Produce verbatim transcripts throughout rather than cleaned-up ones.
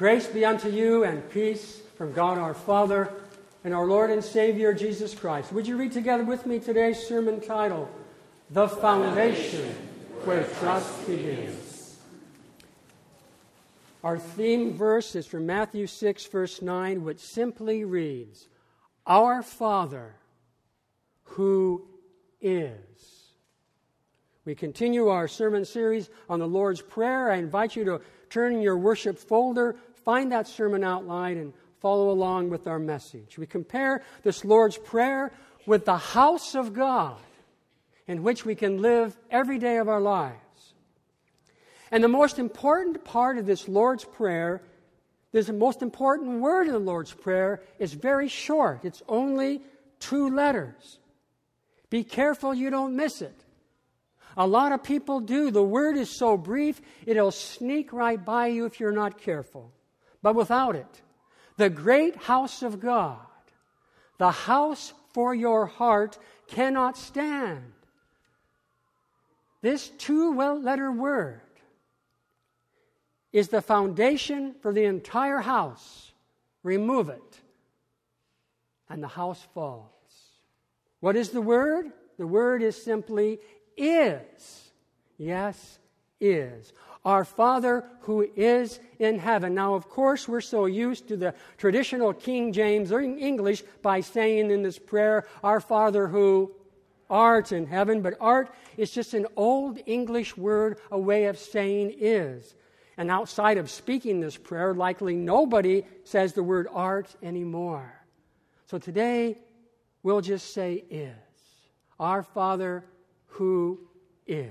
Grace be unto you and peace from God our Father and our Lord and Savior Jesus Christ. Would you read together with me today's sermon title, The Foundation Where Trust Begins. Our theme verse is from Matthew six, verse nine, which simply reads, Our Father, who is. We continue our sermon series on the Lord's Prayer. I invite you to turn in your worship folder, find that sermon outline, and follow along with our message. We compare this Lord's Prayer with the house of God in which we can live every day of our lives. And the most important part of this Lord's Prayer, this most important word in the Lord's Prayer, is very short. It's only two letters. Be careful you don't miss it. A lot of people do. The word is so brief, it'll sneak right by you if you're not careful. But without it, the great house of God, the house for your heart, cannot stand. This two-letter word is the foundation for the entire house. Remove it, and the house falls. What is the word? The word is simply is. Yes, is. Our Father who is in heaven. Now, of course, we're so used to the traditional King James English by saying in this prayer, Our Father who art in heaven. But art is just an old English word, a way of saying is. And outside of speaking this prayer, likely nobody says the word art anymore. So today, we'll just say is. Our Father who is.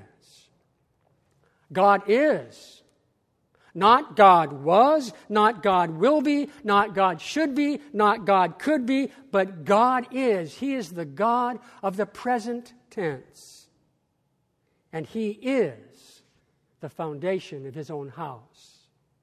God is. Not God was, not God will be, not God should be, not God could be, but God is. He is the God of the present tense. And He is the foundation of His own house.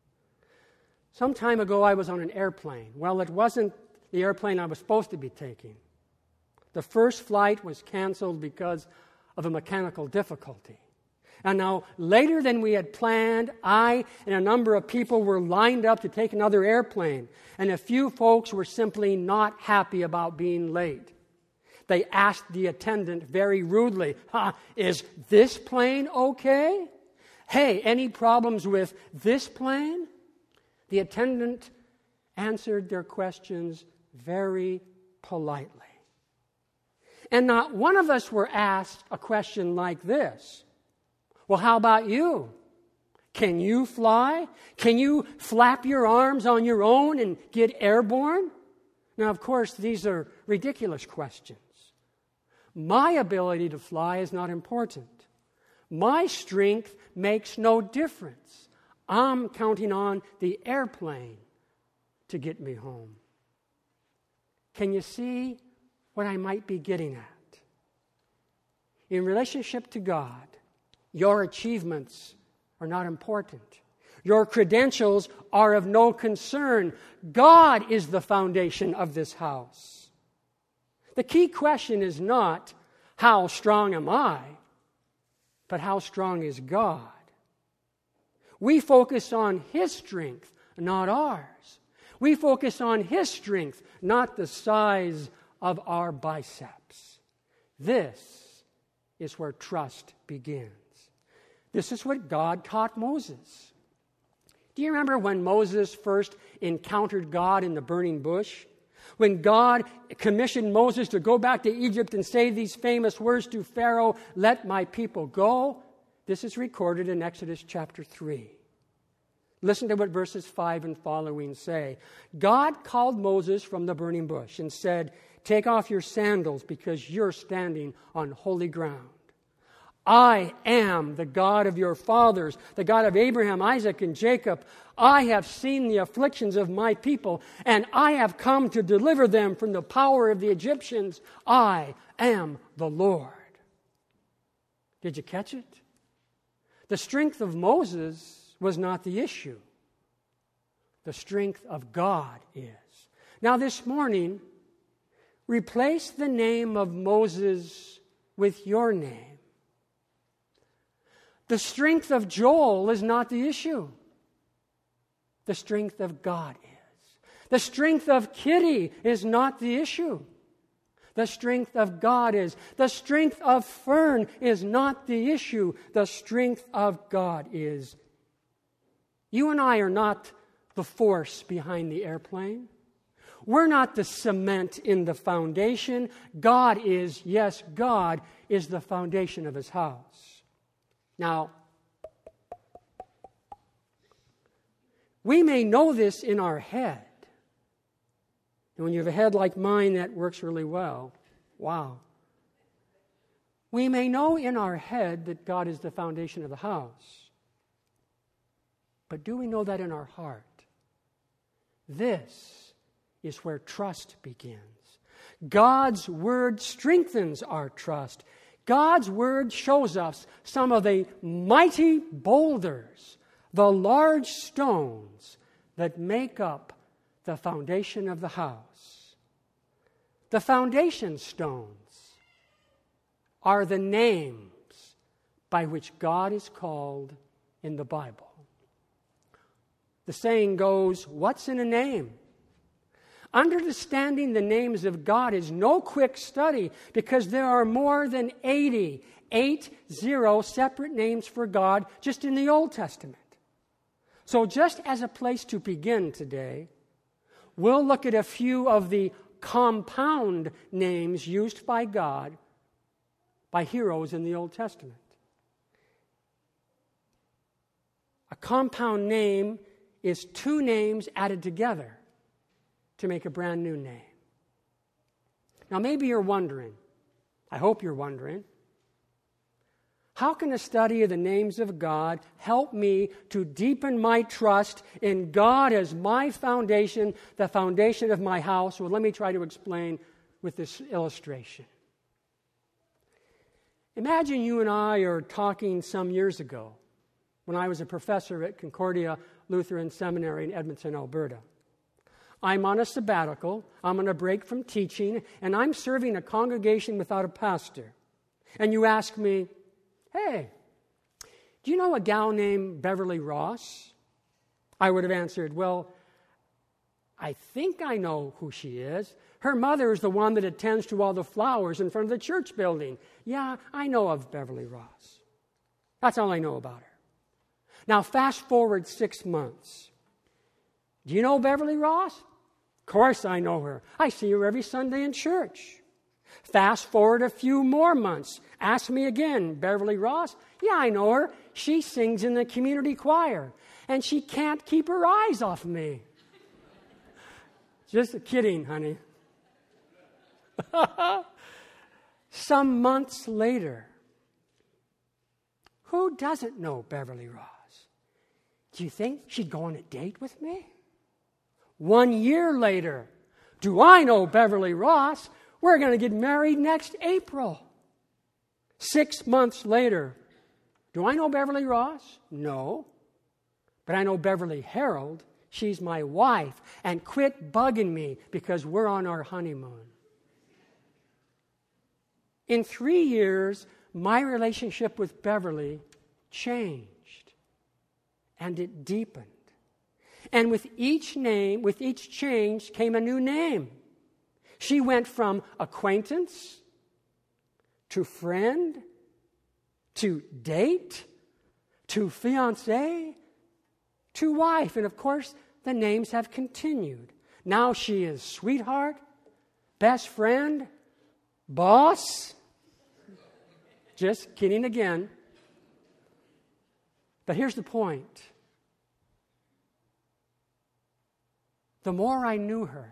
Some time ago I was on an airplane. Well, it wasn't the airplane I was supposed to be taking. The first flight was canceled because of a mechanical difficulty. And now, later than we had planned, I and a number of people were lined up to take another airplane. And a few folks were simply not happy about being late. They asked the attendant very rudely, huh, is this plane okay? Hey, any problems with this plane? The attendant answered their questions very politely. And not one of us were asked a question like this. Well, how about you? Can you fly? Can you flap your arms on your own and get airborne? Now, of course, these are ridiculous questions. My ability to fly is not important. My strength makes no difference. I'm counting on the airplane to get me home. Can you see what I might be getting at? In relationship to God, your achievements are not important. Your credentials are of no concern. God is the foundation of this house. The key question is not, how strong am I? But how strong is God? We focus on His strength, not ours. We focus on His strength, not the size of our biceps. This is where trust begins. This is what God taught Moses. Do you remember when Moses first encountered God in the burning bush? When God commissioned Moses to go back to Egypt and say these famous words to Pharaoh, let my people go? This is recorded in Exodus chapter three. Listen to what verses five and following say. God called Moses from the burning bush and said, take off your sandals because you're standing on holy ground. I am the God of your fathers, the God of Abraham, Isaac, and Jacob. I have seen the afflictions of my people, and I have come to deliver them from the power of the Egyptians. I am the Lord. Did you catch it? The strength of Moses was not the issue. The strength of God is. Now this morning, replace the name of Moses with your name. The strength of Joel is not the issue. The strength of God is. The strength of Kitty is not the issue. The strength of God is. The strength of Fern is not the issue. The strength of God is. You and I are not the force behind the airplane. We're not the cement in the foundation. God is, yes, God is the foundation of His house. Now, we may know this in our head. And when you have a head like mine that works really well, wow. We may know in our head that God is the foundation of the house. But do we know that in our heart? This is where trust begins. God's Word strengthens our trust. God's Word shows us some of the mighty boulders, the large stones that make up the foundation of the house. The foundation stones are the names by which God is called in the Bible. The saying goes, what's in a name? Understanding the names of God is no quick study because there are more than eighty, eight zero separate names for God just in the Old Testament. So just as a place to begin today, we'll look at a few of the compound names used by God by heroes in the Old Testament. A compound name is two names added together to make a brand new name. Now maybe you're wondering, I hope you're wondering, how can a study of the names of God help me to deepen my trust in God as my foundation, the foundation of my house? Well, let me try to explain with this illustration. Imagine you and I are talking some years ago when I was a professor at Concordia Lutheran Seminary in Edmonton, Alberta. I'm on a sabbatical, I'm on a break from teaching, and I'm serving a congregation without a pastor. And you ask me, hey, do you know a gal named Beverly Ross? I would have answered, well, I think I know who she is. Her mother is the one that attends to all the flowers in front of the church building. Yeah, I know of Beverly Ross. That's all I know about her. Now, fast forward six months. Do you know Beverly Ross? Of course I know her. I see her every Sunday in church. Fast forward a few more months. Ask me again, Beverly Ross? Yeah, I know her. She sings in the community choir, and she can't keep her eyes off me. Just kidding, honey. Some months later, who doesn't know Beverly Ross? Do you think she'd go on a date with me? One year later, do I know Beverly Ross? We're going to get married next April. Six months later, do I know Beverly Ross? No. But I know Beverly Harold. She's my wife. And quit bugging me because we're on our honeymoon. In three years, my relationship with Beverly changed. And it deepened. And with each name, with each change came a new name. She went from acquaintance to friend to date to fiancé to wife. And of course, the names have continued. Now she is sweetheart, best friend, boss. Just kidding again. But here's the point. The more I knew her,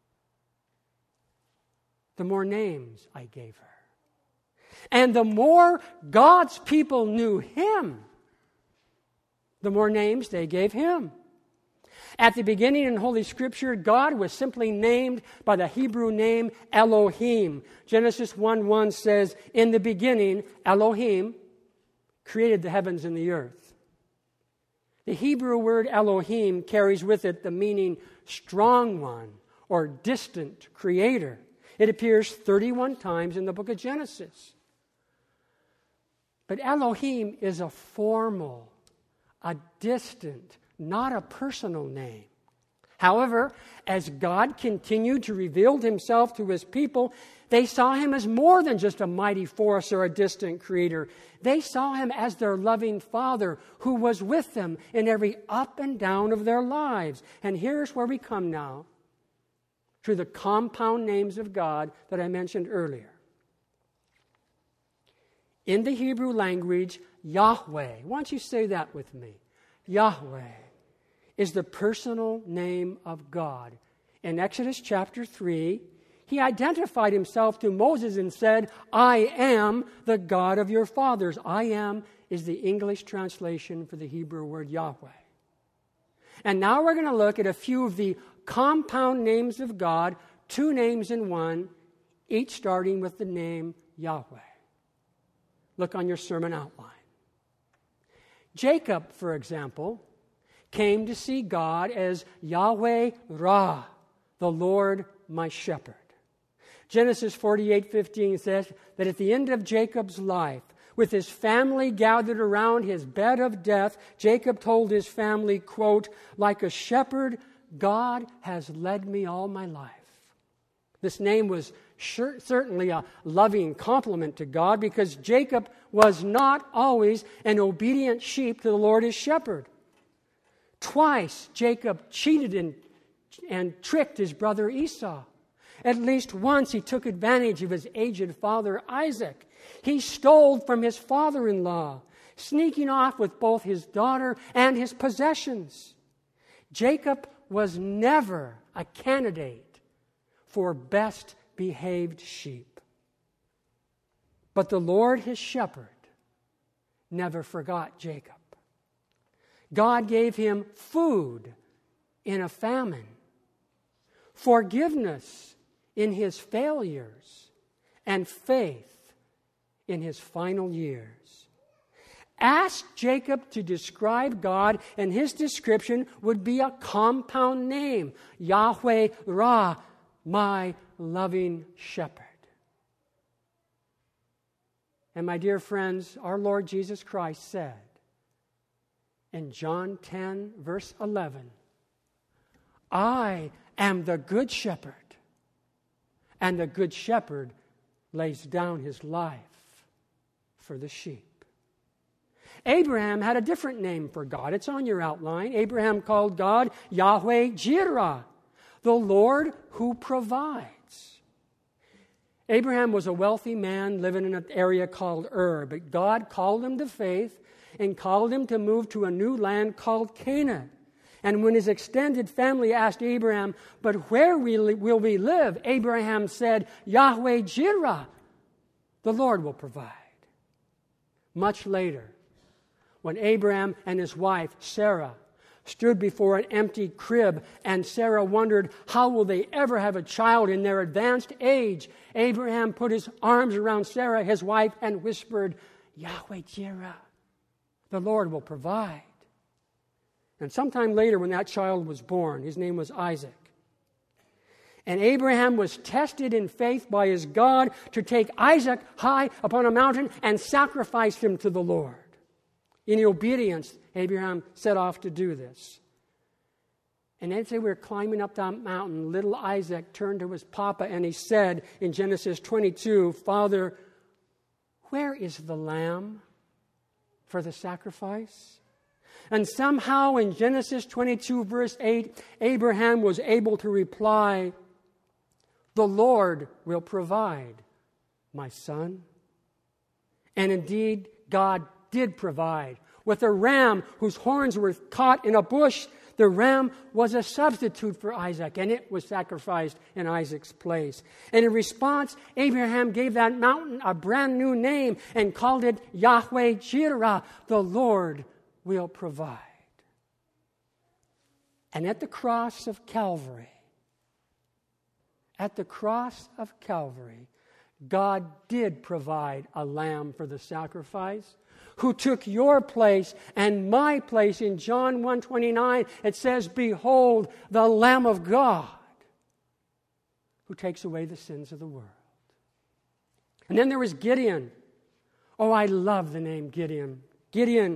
the more names I gave her. And the more God's people knew Him, the more names they gave Him. At the beginning in Holy Scripture, God was simply named by the Hebrew name Elohim. Genesis one one says, in the beginning, Elohim created the heavens and the earth. The Hebrew word Elohim carries with it the meaning strong one or distant creator. It appears thirty-one times in the book of Genesis. But Elohim is a formal, a distant, not a personal name. However, as God continued to reveal himself to his people, they saw him as more than just a mighty force or a distant creator. They saw him as their loving Father who was with them in every up and down of their lives. And here's where we come now to the compound names of God that I mentioned earlier. In the Hebrew language, Yahweh, why don't you say that with me? Yahweh is the personal name of God. In Exodus chapter three, he identified himself to Moses and said, I am the God of your fathers. I am is the English translation for the Hebrew word Yahweh. And now we're going to look at a few of the compound names of God, two names in one, each starting with the name Yahweh. Look on your sermon outline. Jacob, for example, came to see God as Yahweh Ra, the Lord my shepherd. Genesis forty-eight fifteen says that at the end of Jacob's life, with his family gathered around his bed of death, Jacob told his family, quote, like a shepherd, God has led me all my life. This name was sure, certainly a loving compliment to God because Jacob was not always an obedient sheep to the Lord his shepherd. Twice Jacob cheated and, and tricked his brother Esau. At least once he took advantage of his aged father Isaac. He stole from his father-in-law, sneaking off with both his daughter and his possessions. Jacob was never a candidate for best behaved sheep. But the Lord his shepherd never forgot Jacob. God gave him food in a famine, forgiveness in his failures, and faith in his final years. Ask Jacob to describe God, and his description would be a compound name, Yahweh Ra, my loving shepherd. And my dear friends, our Lord Jesus Christ said in John ten, verse eleven, I am the good shepherd, and the good shepherd lays down his life for the sheep. Abraham had a different name for God. It's on your outline. Abraham called God Yahweh Jireh, the Lord who provides. Abraham was a wealthy man living in an area called Ur, but God called him to faith and called him to move to a new land called Canaan. And when his extended family asked Abraham, but where will we live? Abraham said, Yahweh Jireh, the Lord will provide. Much later, when Abraham and his wife, Sarah, stood before an empty crib, and Sarah wondered, how will they ever have a child in their advanced age? Abraham put his arms around Sarah, his wife, and whispered, Yahweh Jireh, the Lord will provide. And sometime later, when that child was born, his name was Isaac. And Abraham was tested in faith by his God to take Isaac high upon a mountain and sacrifice him to the Lord. In obedience, Abraham set off to do this. And as they were climbing up that mountain, little Isaac turned to his papa and he said in Genesis twenty-two, Father, where is the lamb for the sacrifice? And somehow in Genesis twenty-two, verse eight, Abraham was able to reply, the Lord will provide, my son. And indeed, God did provide. With a ram whose horns were caught in a bush, the ram was a substitute for Isaac, and it was sacrificed in Isaac's place. And in response, Abraham gave that mountain a brand new name and called it Yahweh Jireh, the Lord will provide. And at the cross of Calvary, at the cross of Calvary, God did provide a lamb for the sacrifice, who took your place and my place. In John one twenty-nine, it says, behold, the Lamb of God, who takes away the sins of the world. And then there was Gideon. Oh, I love the name Gideon. Gideon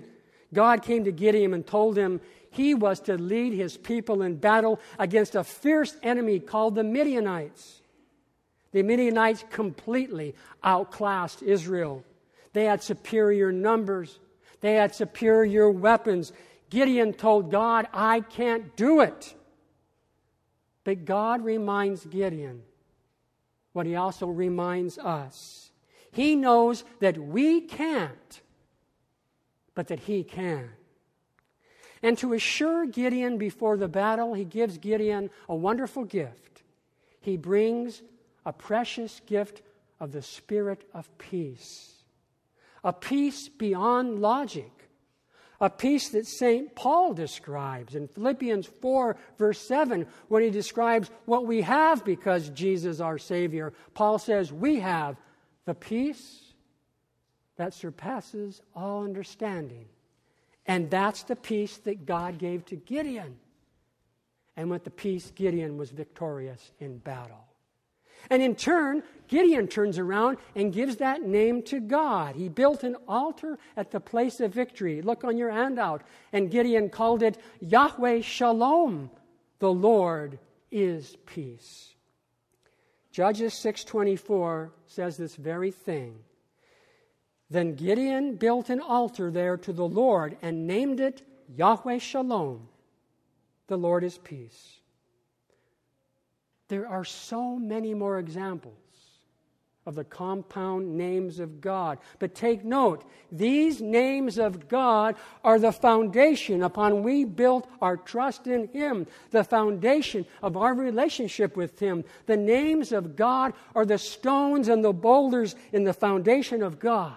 God came to Gideon and told him he was to lead his people in battle against a fierce enemy called the Midianites. The Midianites completely outclassed Israel. They had superior numbers. They had superior weapons. Gideon told God, I can't do it. But God reminds Gideon what he also reminds us. He knows that we can't, but that he can. And to assure Gideon before the battle, he gives Gideon a wonderful gift. He brings a precious gift of the spirit of peace. A peace beyond logic. A peace that Saint Paul describes in Philippians four, verse seven, when he describes what we have because Jesus our Savior. Paul says, we have the peace that surpasses all understanding. And that's the peace that God gave to Gideon. And with the peace, Gideon was victorious in battle. And in turn, Gideon turns around and gives that name to God. He built an altar at the place of victory. Look on your handout. And Gideon called it Yahweh Shalom. The Lord is peace. Judges six twenty-four says this very thing. Then Gideon built an altar there to the Lord and named it Yahweh Shalom. The Lord is peace. There are so many more examples of the compound names of God. But take note, these names of God are the foundation upon we built our trust in Him, the foundation of our relationship with Him. The names of God are the stones and the boulders in the foundation of God,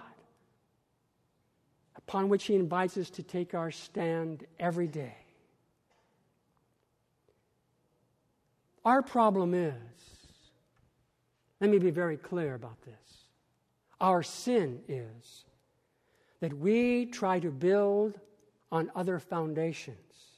upon which He invites us to take our stand every day. Our problem is, let me be very clear about this. Our sin is that we try to build on other foundations,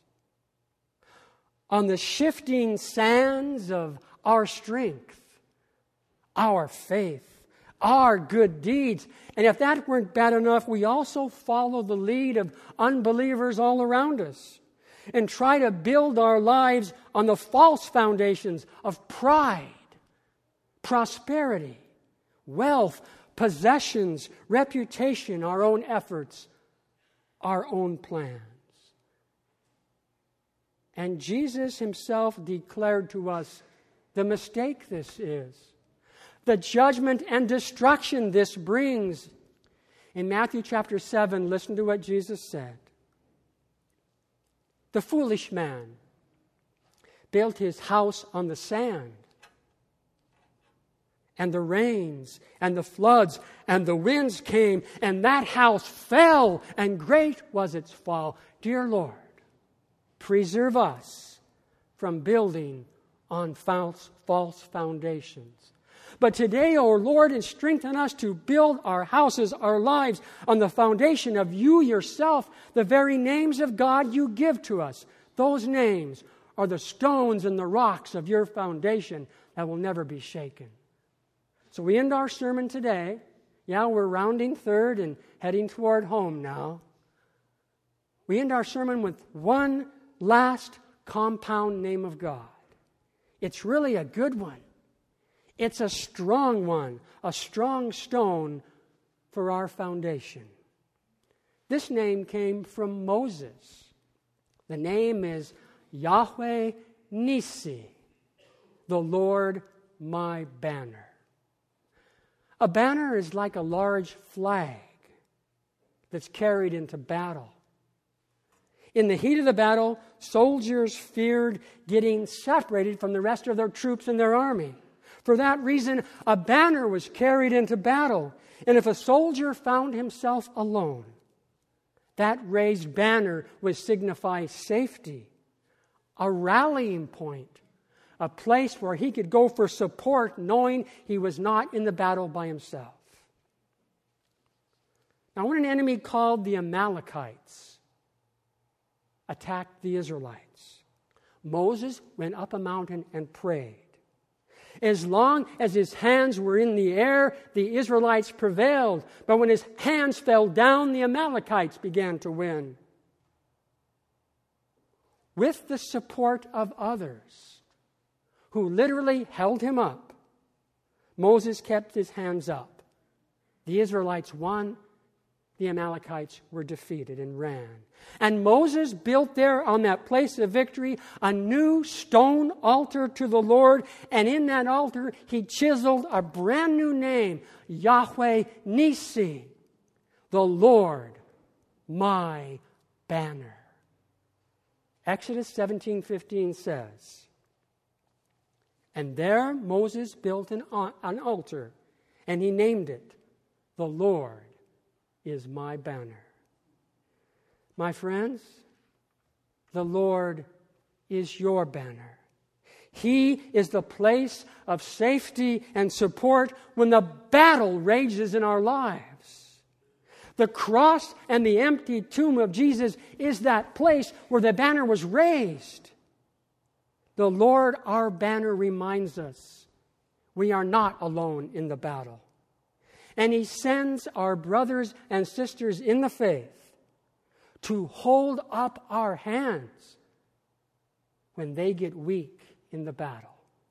on the shifting sands of our strength, our faith, our good deeds. And if that weren't bad enough, we also follow the lead of unbelievers all around us and try to build our lives on the false foundations of pride, prosperity, wealth, possessions, reputation, our own efforts, our own plans. And Jesus Himself declared to us the mistake this is, the judgment and destruction this brings. In Matthew chapter seven, listen to what Jesus said. The foolish man built his house on the sand, and the rains and the floods and the winds came, and that house fell, and great was its fall. Dear Lord, preserve us from building on false, false foundations. But today, O Lord, strengthen us to build our houses, our lives, on the foundation of You yourself, the very names of God You give to us. Those names are the stones and the rocks of Your foundation that will never be shaken. So we end our sermon today. Yeah, we're rounding third and heading toward home now. We end our sermon with one last compound name of God. It's really a good one. It's a strong one, a strong stone for our foundation. This name came from Moses. The name is Yahweh Nissi, the Lord my banner. A banner is like a large flag that's carried into battle. In the heat of the battle, soldiers feared getting separated from the rest of their troops and their army. For that reason, a banner was carried into battle. And if a soldier found himself alone, that raised banner would signify safety, a rallying point, a place where he could go for support knowing he was not in the battle by himself. Now, when an enemy called the Amalekites attacked the Israelites, Moses went up a mountain and prayed. As long as his hands were in the air, the Israelites prevailed. But when his hands fell down, the Amalekites began to win. with the support of others who literally held him up, Moses kept his hands up. The Israelites won. The Amalekites were defeated and ran. And Moses built there on that place of victory a new stone altar to the Lord. And in that altar, he chiseled a brand new name, Yahweh Nissi, the Lord, my banner. Exodus seventeen fifteen says, and there Moses built an, an altar, and he named it, the Lord is my banner. My friends, the Lord is your banner. He is the place of safety and support when the battle rages in our lives. The cross and the empty tomb of Jesus is that place where the banner was raised. The Lord, our banner, reminds us we are not alone in the battle. And He sends our brothers and sisters in the faith to hold up our hands when they get weak in the battle.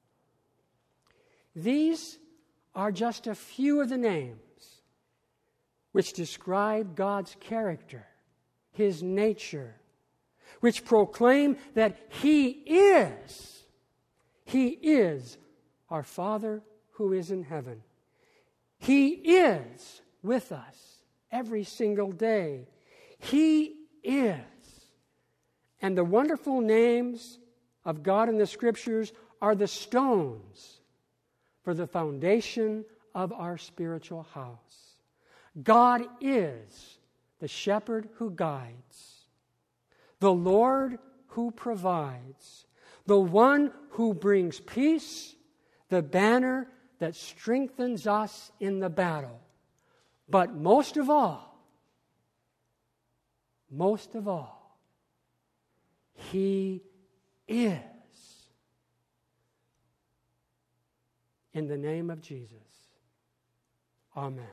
These are just a few of the names which describe God's character, His nature, which proclaim that He is, He is our Father who is in heaven. He is with us every single day. He is. And the wonderful names of God in the Scriptures are the stones for the foundation of our spiritual house. God is the shepherd who guides, the Lord who provides, the one who brings peace, the banner that strengthens us in the battle. But most of all, most of all, He is. In the name of Jesus. Amen.